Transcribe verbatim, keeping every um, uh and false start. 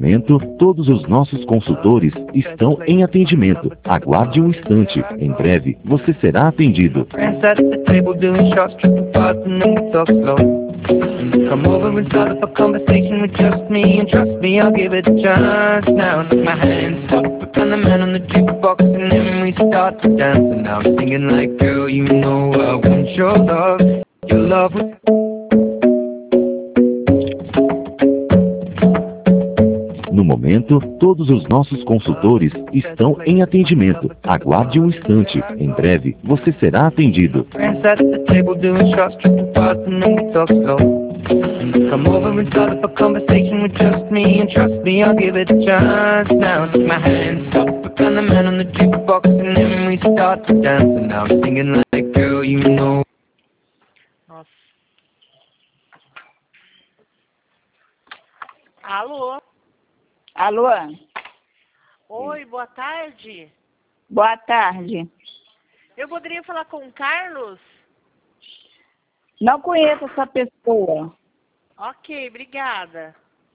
momento, todos os nossos consultores estão em atendimento. Aguarde um instante. Em breve, você será atendido. Come over and start up a conversation with just me, and trust me, I'll give it a chance. Now take my hand, stop it, and the man on the jukebox, and then we start to dance. And now I'm singing like, girl, you know I want your love, your love. No momento, todos os nossos consultores estão em atendimento. Aguarde um instante. Em breve, você será atendido. Come over and start up a conversation with just me, and trust me, I'll give it a chance. Now take my hand, stop it, and the man on the jukebox, and then we start to dance. And now I'm singing like, girl, you know. Nossa. Alô? Alô? Oi, boa tarde. Boa tarde. Eu poderia falar com o Carlos? Não conheço essa pessoa. Ok, obrigada.